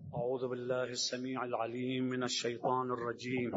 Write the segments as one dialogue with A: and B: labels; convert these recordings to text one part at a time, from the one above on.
A: أعوذ بالله السميع العليم من الشيطان الرجيم.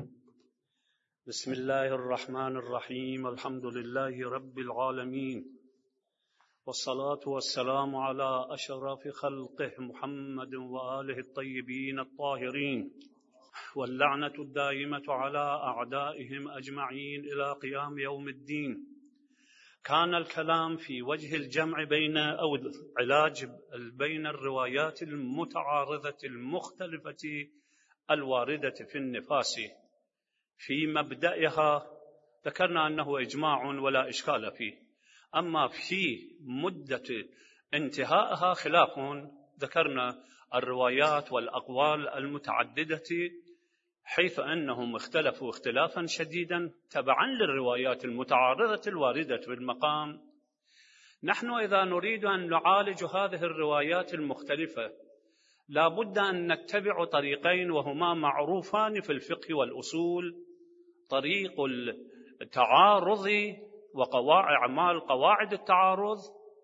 A: بسم الله الرحمن الرحيم. الحمد لله رب العالمين، والصلاة والسلام على أشرف خلقه محمد وآله الطيبين الطاهرين، واللعنة الدائمة على أعدائهم أجمعين إلى قيام يوم الدين. كان الكلام في وجه الجمع بين أو العلاج بين الروايات المتعارضة المختلفة الواردة في النفاس. في مبدأها ذكرنا أنه إجماع ولا إشكال فيه، أما في مدة انتهائها خلاف. ذكرنا الروايات والأقوال المتعددة، حيث أنهم اختلفوا اختلافا شديدا تبعا للروايات المتعارضة الواردة في المقام. نحن إذا نريد أن نعالج هذه الروايات المختلفة لا بد أن نتبع طريقين، وهما معروفان في الفقه والأصول: طريق التعارض وأعمال قواعد التعارض،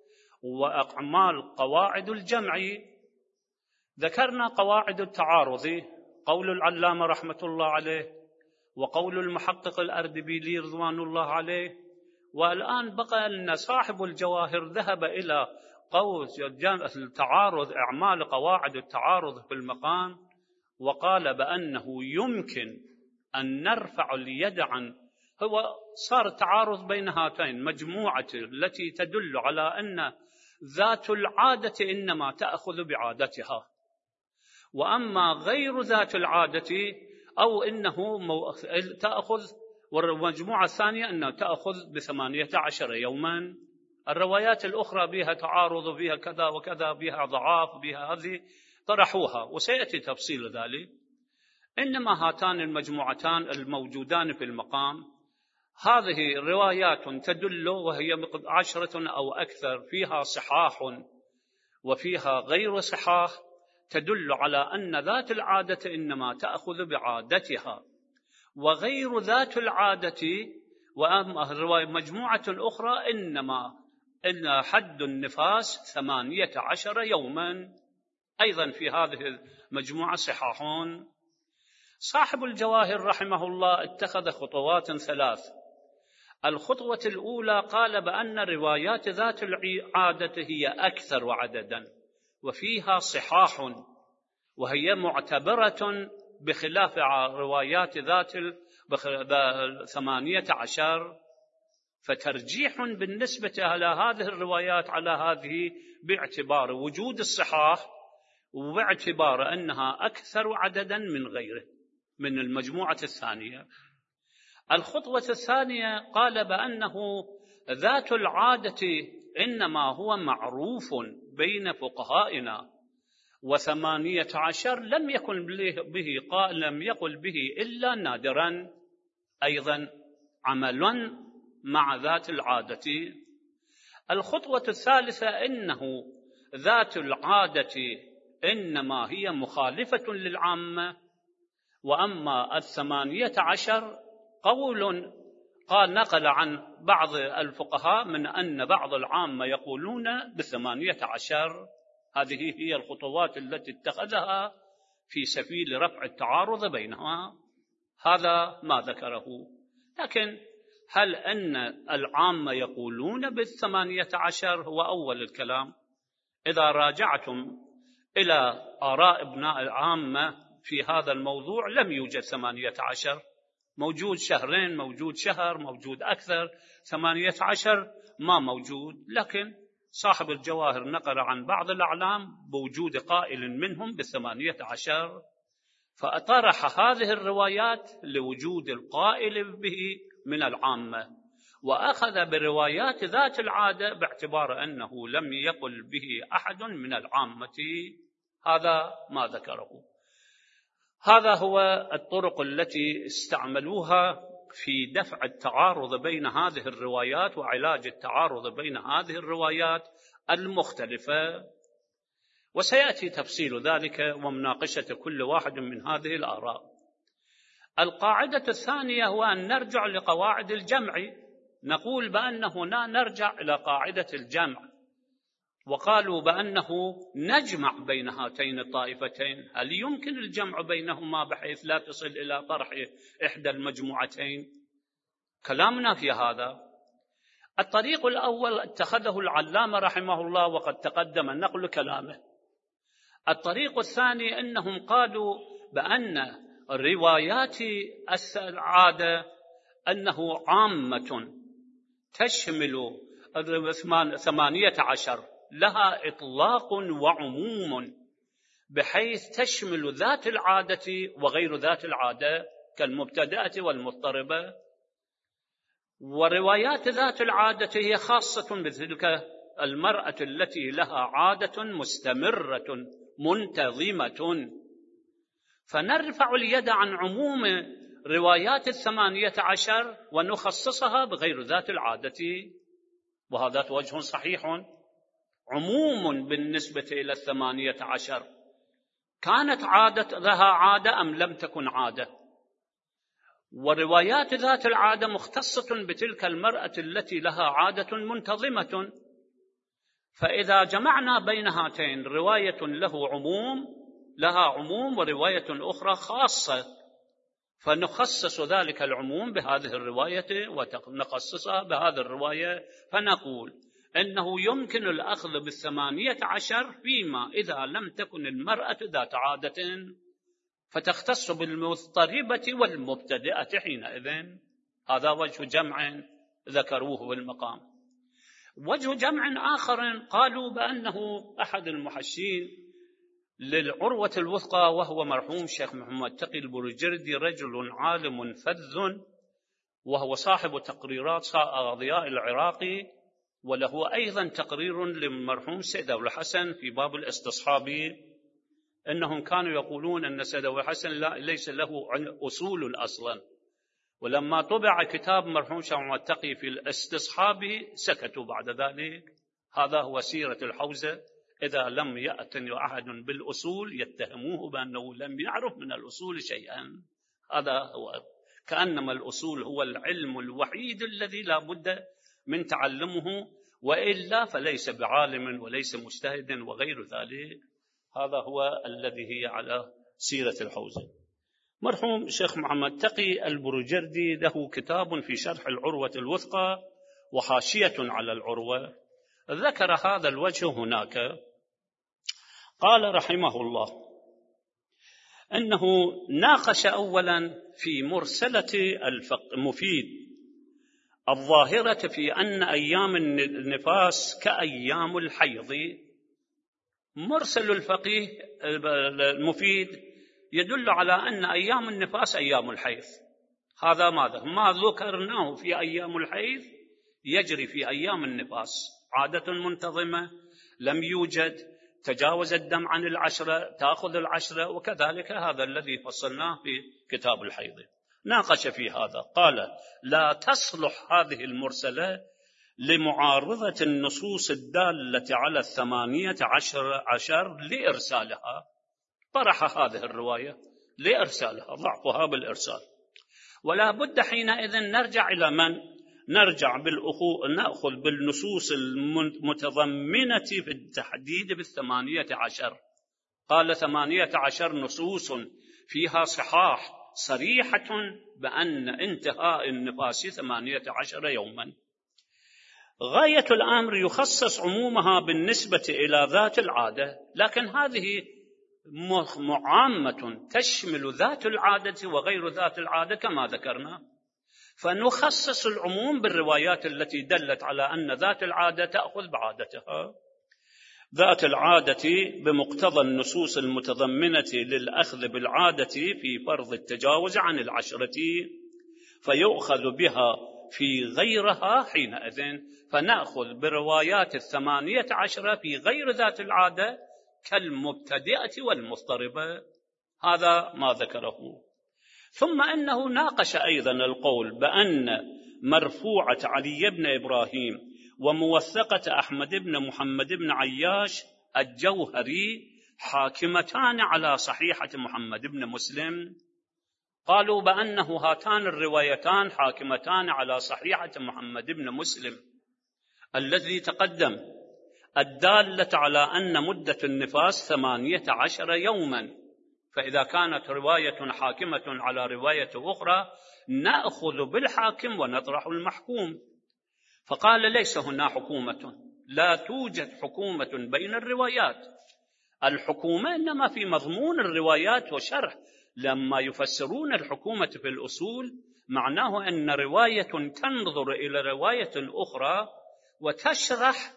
A: وأعمال قواعد الجمع. ذكرنا قواعد التعارض، قول العلامة رحمة الله عليه، وقول المحقق الأردبيلي رضوان الله عليه. والآن بقى أن صاحب الجواهر ذهب إلى قول التعارض، أعمال قواعد التعارض في المقام، وقال بأنه يمكن أن نرفع اليد عن، هو صار التعارض بين هاتين مجموعة التي تدل على أن ذات العادة إنما تأخذ بعادتها، وأما غير ذات العادة أو إنه تأخذ، والمجموعة الثانية أنها تأخذ ب18 يوما. الروايات الأخرى بها تعارض، بها كذا وكذا، بها ضعاف، بها هذه، طرحوها وسيأتي تفصيل ذلك. إنما هاتان المجموعتان الموجودان في المقام هذه روايات تدل، وهي 10 أو أكثر، فيها صحاح وفيها غير صحاح، تدل على أن ذات العادة إنما تأخذ بعادتها، وغير ذات العادة وأما مجموعة أخرى إن حد النفاس 18 يوما. أيضا في هذه المجموعة صحاحون. صاحب الجواهر رحمه الله اتخذ خطوات 3. الخطوة الأولى قال بأن روايات ذات العادة هي أكثر عددا وفيها صحاح، وهي معتبرة بخلاف روايات ذات 18، فترجيح بالنسبة إلى هذه الروايات على هذه باعتبار وجود الصحاح، وباعتبار أنها أكثر عددا من غيره من المجموعة الثانية. الخطوة الثانية قال بأنه ذات العادة إنما هو معروف بين فقهائنا، و18 لم يقل به إلا نادرا، أيضا عملا مع ذات العادة. الخطوة الثالثة إنه ذات العادة إنما هي مخالفة للعامة، وأما 18 قول نقل عن بعض الفقهاء من أن بعض العامة يقولون ب18. هذه هي الخطوات التي اتخذها في سبيل رفع التعارض بينها. هذا ما ذكره. لكن هل أن العامة يقولون ب18 هو أول الكلام. إذا راجعتم إلى آراء ابناء العامة في هذا الموضوع لم يوجد 18، موجود 2 موجود شهر، موجود أكثر، 18 ما موجود. لكن صاحب الجواهر نقل عن بعض الأعلام بوجود قائل منهم ب18، فأطرح هذه الروايات لوجود القائل به من العامة، وأخذ بروايات ذات العادة باعتبار أنه لم يقل به أحد من العامة. هذا ما ذكره. هذا هو الطرق التي استعملوها في دفع التعارض بين هذه الروايات وعلاج التعارض بين هذه الروايات المختلفة، وسيأتي تفصيل ذلك ومناقشة كل واحد من هذه الآراء. القاعدة الثانية هو أن نرجع لقواعد الجمع. نقول بأن هنا نرجع إلى قاعدة الجمع، وقالوا بأنه نجمع بين هاتين الطائفتين. هل يمكن الجمع بينهما بحيث لا تصل إلى طرح إحدى المجموعتين؟ كلامنا في هذا. الطريق الأول اتخذه العلامة رحمه الله وقد تقدم نقل كلامه. الطريق الثاني أنهم قالوا بأن روايات العادة أنه عامة تشمل 18 لها إطلاق وعموم، بحيث تشمل ذات العادة وغير ذات العادة كالمبتدأة والمضطربة. وروايات ذات العادة هي خاصة بتلك المرأة التي لها عادة مستمرة منتظمة، فنرفع اليد عن عموم روايات 18 ونخصصها بغير ذات العادة، وهذا وجه صحيح. عموم بالنسبة إلى 18 كانت لها عادة أم لم تكن عادة، وروايات ذات العادة مختصة بتلك المرأة التي لها عادة منتظمة. فإذا جمعنا بين هاتين رواية لها عموم ورواية أخرى خاصة، فنخصص ذلك العموم بهذه الرواية ونخصصها بهذه الرواية، فنقول إنه يمكن الأخذ 18 فيما إذا لم تكن المرأة ذات عادة فتختص بالمضطربة والمبتدئة حينئذ. هذا وجه جمع ذكروه بالمقام. وجه جمع آخر قالوا بأنه أحد المحشين للعروة الوثقى وهو مرحوم شيخ محمد تقي البروجردي، رجل عالم فذ، وهو صاحب تقريرات ضياء العراقي، وله أيضا تقرير للمرحوم سيد أبو الحسن في باب الاستصحاب، أنهم كانوا يقولون أن سيد أبو الحسن ليس له أصول أصلا، ولما طبع كتاب مرحوم شيخ محمد تقي في الاستصحاب سكتوا بعد ذلك. هذا هو سيرة الحوزة. إذا لم يأتن أحد بالأصول يتهموه بأنه لم يعرف من الأصول شيئا. هذا هو، كأنما الأصول هو العلم الوحيد الذي لا بد من تعلمه، وإلا فليس بعالم وليس مجتهد وغير ذلك. هذا هو الذي هي على سيرة الحوزة. مرحوم الشيخ محمد تقي البروجردي له كتاب في شرح العروة الوثقى وحاشية على العروة، ذكر هذا الوجه هناك. قال رحمه الله أنه ناقش أولا في مرسلة المفيد الظاهرة في أن أيام النفاس كأيام الحيض. مرسل الفقيه المفيد يدل على أن أيام النفاس أيام الحيض. هذا ما ذكرناه في أيام الحيض يجري في أيام النفاس، عادة منتظمة لم يوجد، تجاوز الدم عن 10 تأخذ 10، وكذلك هذا الذي فصلناه في كتاب الحيض. ناقش في هذا، قال لا تصلح هذه المرسلة لمعارضة النصوص الدالة على 18 لإرسالها. طرح هذه الرواية لإرسالها، ضعفها بالإرسال. ولا بد حينئذ نرجع إلى من؟ نأخذ بالنصوص المتضمنة في التحديد 18. قال 18 نصوص فيها صحاح صريحة بأن انتهاء النفاس 18 يوما. غاية الأمر يخصص عمومها بالنسبة إلى ذات العادة، لكن هذه عامة تشمل ذات العادة وغير ذات العادة كما ذكرنا، فنخصص العموم بالروايات التي دلت على أن ذات العادة تأخذ بعادتها. ذات العادة بمقتضى النصوص المتضمنة للأخذ بالعادة في فرض التجاوز عن 10، فيؤخذ بها في غيرها حينئذ، فنأخذ بروايات 18 في غير ذات العادة كالمبتدئة والمضطربة. هذا ما ذكره. ثم أنه ناقش أيضا القول بأن مرفوعة علي بن إبراهيم وموثقة أحمد بن محمد بن عياش الجوهري حاكمتان على صحيحة محمد بن مسلم. قالوا بأنه هاتان الروايتان حاكمتان على صحيحة محمد بن مسلم الذي تقدم الدالة على أن مدة النفاس 18 يوما، فإذا كانت رواية حاكمة على رواية أخرى نأخذ بالحاكم ونطرح المحكوم. فقال ليس هنا حكومة، لا توجد حكومة بين الروايات، الحكومة إنما في مضمون الروايات وشرح. لما يفسرون الحكومة في الأصول معناه أن رواية تنظر إلى رواية أخرى وتشرح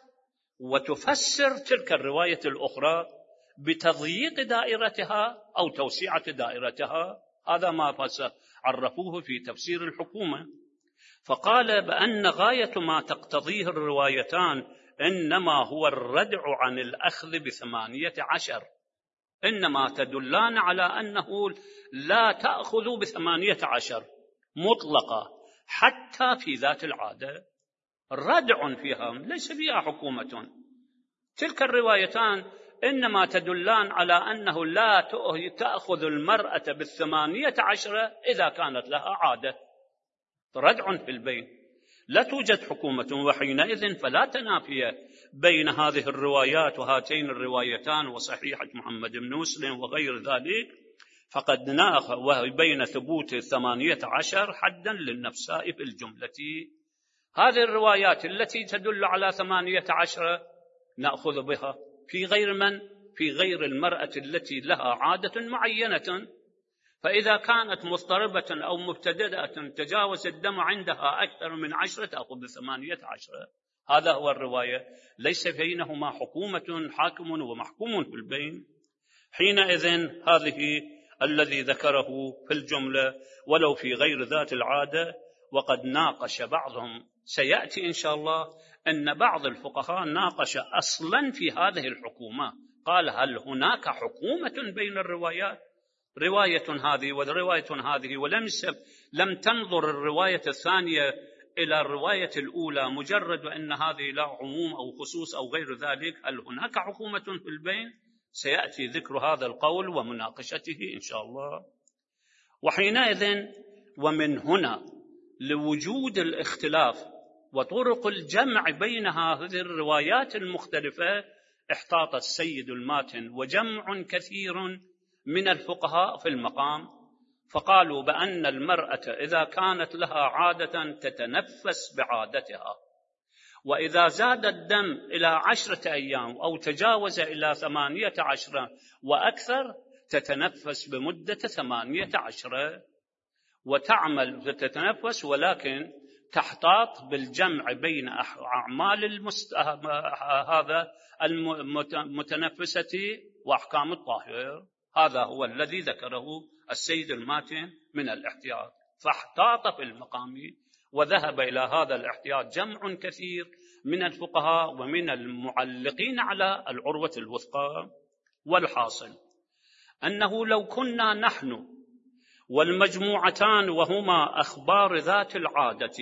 A: وتفسر تلك الرواية الأخرى بتضييق دائرتها أو توسيعة دائرتها. هذا ما عرفوه في تفسير الحكومة. فقال بأن غاية ما تقتضيه الروايتان إنما هو الردع عن الأخذ ب18، إنما تدلان على أنه لا تأخذ ب18 مطلقة حتى في ذات العادة، ردع فيها ليس فيها حكومة. تلك الروايتان إنما تدلان على أنه لا تأخذ المرأة ب18 إذا كانت لها عادة، ردع في البين، لا توجد حكومة. وحينئذ فلا تنافي بين هذه الروايات وهاتين الروايتان وصحيحة محمد بن مسلم وغير ذلك، فقد ناخ وبين ثبوت 18 حدا للنفساء في الجملة. هذه الروايات التي تدل على 18 نأخذ بها في غير من؟ في غير المرأة التي لها عادة معينة. فإذا كانت مضطربة أو مبتدأة تجاوز الدم عندها أكثر من 10 تأخذ ب18. هذا هو الرواية، ليس بينهما حكومة حاكم ومحكوم في البين. حينئذ هذه الذي ذكره في الجملة ولو في غير ذات العادة. وقد ناقش بعضهم، سيأتي إن شاء الله أن بعض الفقهاء ناقش أصلا في هذه الحكومة، قال هل هناك حكومة بين الروايات؟ رواية هذه ورواية هذه، لم تنظر الرواية الثانية إلى الرواية الأولى مجرد وأن هذه لا عموم أو خصوص أو غير ذلك، هل هناك حكومة في البين؟ سيأتي ذكر هذا القول ومناقشته إن شاء الله. وحينئذ ومن هنا لوجود الاختلاف وطرق الجمع بين هذه الروايات المختلفة احتاط السيد الماتن وجمع كثير من الفقهاء في المقام، فقالوا بأن المرأة إذا كانت لها عادة تتنفس بعادتها، وإذا زاد الدم إلى 10 أيام أو تجاوز إلى 18 وأكثر تتنفس بمدة 18 وتعمل تتنفس، ولكن تحتاط بالجمع بين أعمال هذا المتنفسة وأحكام الطاهر. هذا هو الذي ذكره السيد الماتن من الاحتياط، فاحتاط في المقام وذهب إلى هذا الاحتياط جمع كثير من الفقهاء ومن المعلقين على العروة الوثقى. والحاصل أنه لو كنا نحن والمجموعتان وهما أخبار ذات العادة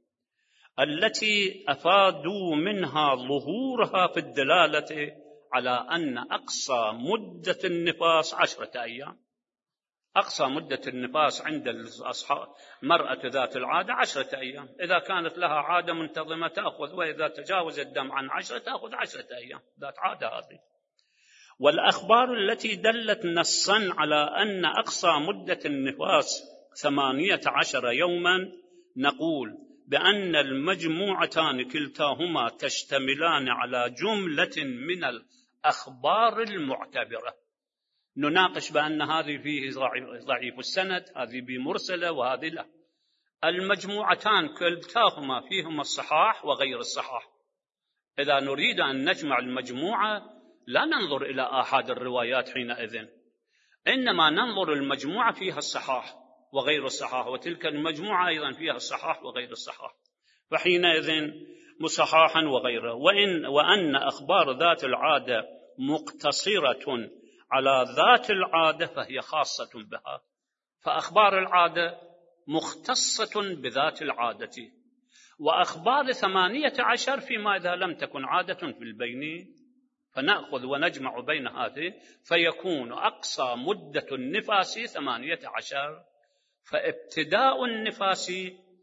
A: التي أفادوا منها ظهورها في الدلالة على أن أقصى مدة النفاس 10 أيام، أقصى مدة النفاس عند مرأة ذات العادة 10 أيام، إذا كانت لها عادة منتظمة تأخذ، وإذا تجاوز الدم عن 10 تأخذ 10 أيام، ذات عادة هذه. والأخبار التي دلت نصا على أن أقصى مدة النفاس 18 يوما نقول بأن المجموعتان كلتاهما تشتملان على جملة من الأخبار المعتبرة. نناقش بأن هذه فيه ضعيف السند، هذه بمرسلة وهذه لا. المجموعتان كلتاهما فيهما الصحاح وغير الصحاح. إذا نريد أن نجمع المجموعة لا ننظر إلى آحاد الروايات حينئذ، إنما ننظر المجموعة فيها الصحاح وغير الصحاح، وتلك المجموعة أيضا فيها الصحاح وغير الصحاح، فحينئذ مصحاحا وغيره. وأن أخبار ذات العادة مقتصرة على ذات العادة فهي خاصة بها، فأخبار العادة مختصة بذات العادة، وأخبار 18 فيما إذا لم تكن عادة في البين، فنأخذ ونجمع بين هذه فيكون أقصى مدة النفاس 18، فابتداء النفاس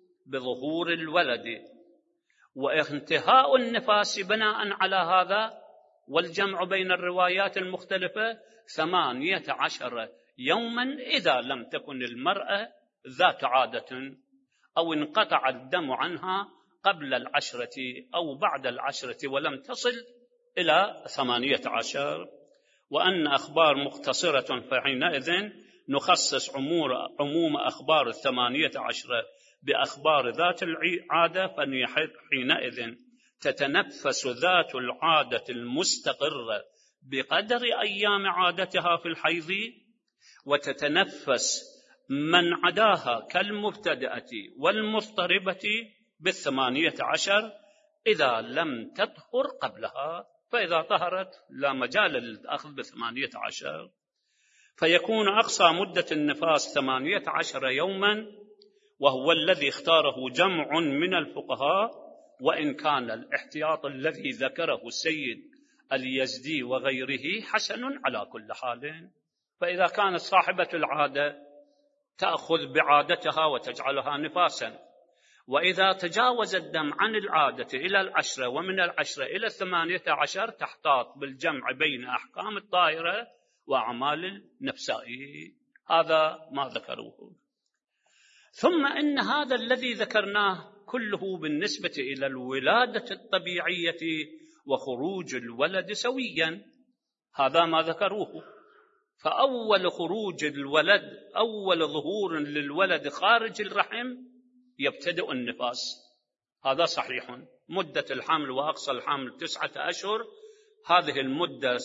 A: بظهور الولد وانتهاء النفاس بناء على هذا والجمع بين الروايات المختلفة 18 يوما إذا لم تكن المرأة ذات عادة أو انقطع الدم عنها قبل 10 أو بعد 10 ولم تصل إلى 18. وأن أخبار مختصرة فحينئذ نخصص عموم أخبار 18 بأخبار ذات العادة، فحينئذ تتنفس ذات العادة المستقرة بقدر أيام عادتها في الحيض، وتتنفس من عداها كالمبتدأة والمضطربة 18 إذا لم تطهر قبلها، فإذا طهرت لا مجال للأخذ 18. فيكون أقصى مدة النفاس 18 يوما، وهو الذي اختاره جمع من الفقهاء، وإن كان الاحتياط الذي ذكره السيد اليزدي وغيره حسن على كل حال. فإذا كانت صاحبة العادة تأخذ بعادتها وتجعلها نفاسا، وإذا تجاوز الدم عن العادة إلى 10 ومن 10 إلى 18 تحتاط بالجمع بين أحكام الطاهرة وأعمال النفساء. هذا ما ذكروه. ثم إن هذا الذي ذكرناه كله بالنسبة إلى الولادة الطبيعية وخروج الولد سويا، هذا ما ذكروه. فأول خروج الولد، أول ظهور للولد خارج الرحم يبتدئ النفاس، هذا صحيح. مدة الحمل وأقصى الحمل 9 أشهر، هذه المدة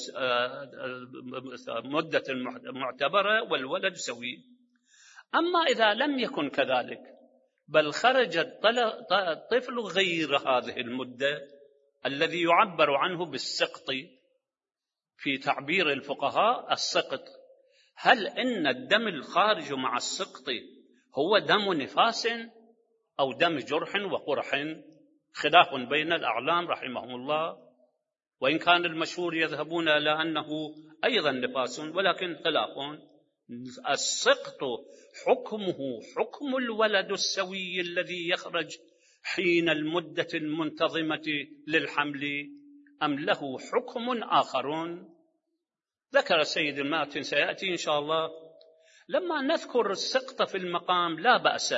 A: مدة المعتبرة والولد سوي. أما إذا لم يكن كذلك، بل خرج الطفل غير هذه المدة الذي يعبر عنه بالسقط في تعبير الفقهاء السقط، هل إن الدم الخارج مع السقط هو دم نفاس أو دم جرح وقرح؟ خلاف بين الأعلام رحمهم الله، وإن كان المشهور يذهبون إلى أنه أيضا نفاس، ولكن خلاف. السقط حكمه حكم الولد السوي الذي يخرج حين المدة المنتظمة للحمل، أم له حكم آخر؟ ذكر السيد الماتن سيأتي إن شاء الله. لما نذكر السقط في المقام لا بأس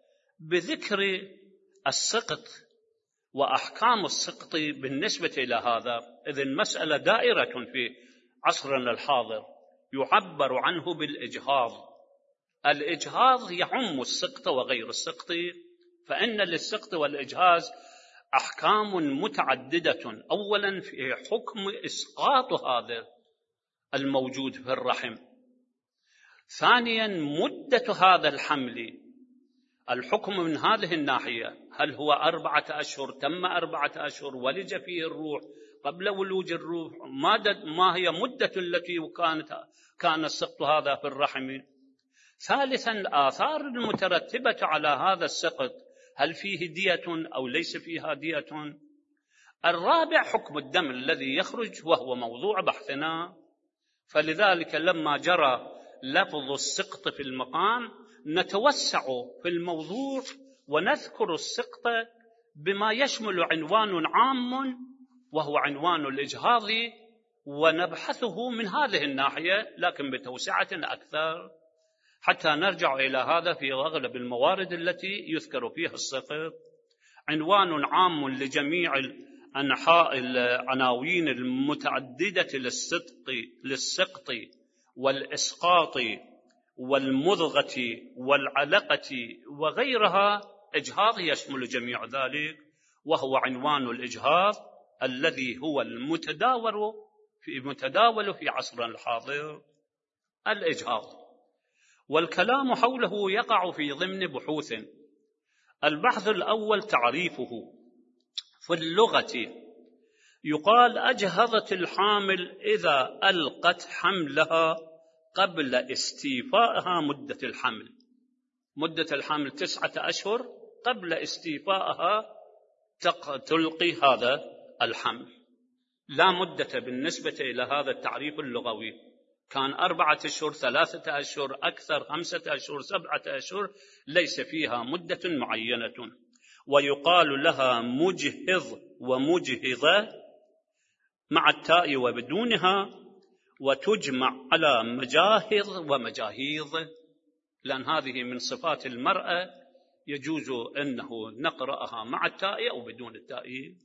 A: بذكر السقط وأحكام السقط بالنسبة إلى هذا، إذ المسألة دائرة في عصرنا الحاضر يعبر عنه بالإجهاض. الإجهاض يعم السقط وغير السقط، فإن للسقط والإجهاز أحكام متعددة. أولا في حكم إسقاط هذا الموجود في الرحم. ثانيا مدة هذا الحمل، الحكم من هذه الناحية، هل هو 4 أشهر، تم 4 أشهر، ولج فيه الروح، قبل ولوج الروح، ما هي مدة التي كان السقط هذا في الرحم. ثالثا الآثار المترتبة على هذا السقط، هل فيه دية أو ليس فيها دية. الرابع حكم الدم الذي يخرج، وهو موضوع بحثنا. فلذلك لما جرى لفظ السقط في المقام نتوسع في الموضوع ونذكر السقط بما يشمل عنوان عام وهو عنوان الإجهاض، ونبحثه من هذه الناحية لكن بتوسعة أكثر، حتى نرجع إلى هذا في أغلب الموارد التي يذكر فيها السقط. عنوان عام لجميع أنحاء العناوين المتعددة للسقط والإسقاط والمضغة والعلقة وغيرها. إجهاض يشمل جميع ذلك، وهو عنوان الإجهاض الذي هو المتداول في عصرنا الحاضر، الإجهاض. والكلام حوله يقع في ضمن بحوث. البحث الأول تعريفه. في اللغة يقال أجهضت الحامل إذا ألقت حملها قبل استيفائها مدة الحمل. مدة الحمل 9 أشهر، قبل استيفائها تلقي هذا الحمل. لا مدة بالنسبة إلى هذا التعريف اللغوي، كان 4 أشهر، 3 أشهر، أكثر، 5 أشهر، 7 أشهر، ليس فيها مدة معينة. ويقال لها مجهض ومجهضة مع التاء وبدونها، وتجمع على مجاهض ومجاهيض، لأن هذه من صفات المرأة يجوز أنه نقرأها مع التاء أو بدون التاء.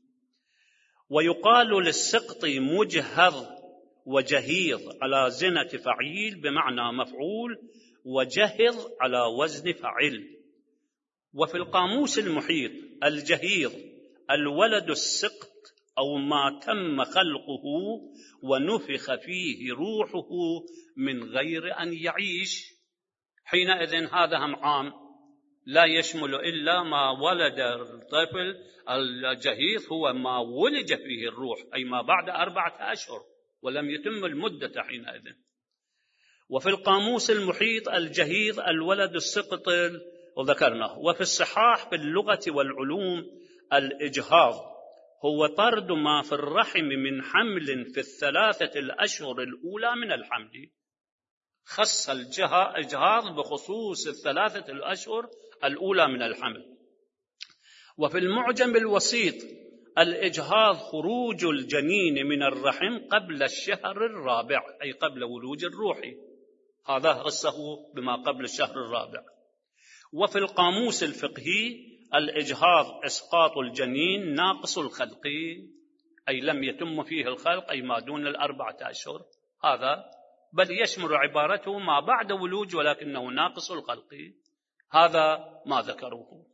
A: ويقال للسقط مجهض وجهيض على زنة فعيل بمعنى مفعول، وجهض على وزن فعل. وفي القاموس المحيط الجهيض الولد السقط أو ما تم خلقه ونفخ فيه روحه من غير أن يعيش. حينئذ هذا هم عام لا يشمل إلا ما ولد الطفل. الجهيض هو ما ولج فيه الروح، أي ما بعد 4 أشهر ولم يتم المدة حينئذ. وفي القاموس المحيط الجهيض الولد السقط وذكرناه. وفي الصحاح في اللغة والعلوم الإجهاض هو طرد ما في الرحم من حمل في 3 الأشهر الأولى من الحمل. خص الإجهاض بخصوص 3 الأشهر الأولى من الحمل. وفي المعجم الوسيط الإجهاض خروج الجنين من الرحم قبل الشهر الرابع، أي قبل ولوج الروح، هذا خصه بما قبل الشهر الرابع. وفي القاموس الفقهي الإجهاض إسقاط الجنين ناقص الخلق، أي لم يتم فيه الخلق، أي ما دون 4 أشهر، هذا بل يشمل عبارته ما بعد ولوج ولكنه ناقص الخلق، هذا ما ذكروه.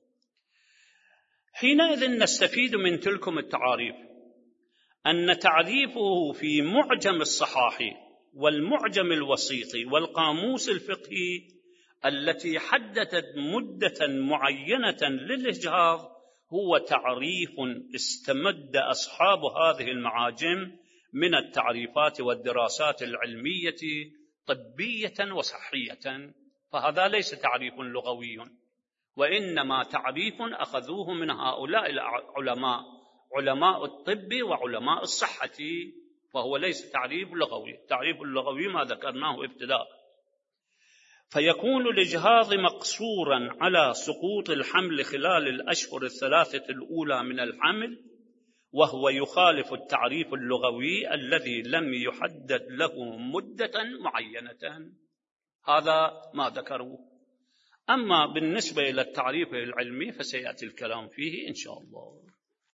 A: حينئذ نستفيد من تلكم التعاريف أن تعريفه في معجم الصحاح والمعجم الوسيط والقاموس الفقهي التي حددت مدة معينة للإجهاض هو تعريف استمد أصحاب هذه المعاجم من التعريفات والدراسات العلمية طبية وصحية، فهذا ليس تعريف لغوي، وإنما تعريف أخذوه من هؤلاء العلماء، علماء الطب وعلماء الصحة، فهو ليس تعريف لغوي. التعريف اللغوي ما ذكرناه ابتداء. فيكون الإجهاض مقصورا على سقوط الحمل خلال الأشهر 3 الأولى من الحمل، وهو يخالف التعريف اللغوي الذي لم يحدد له مدة معينة، هذا ما ذكروه. أما بالنسبة إلى التعريف العلمي فسيأتي الكلام فيه إن شاء الله.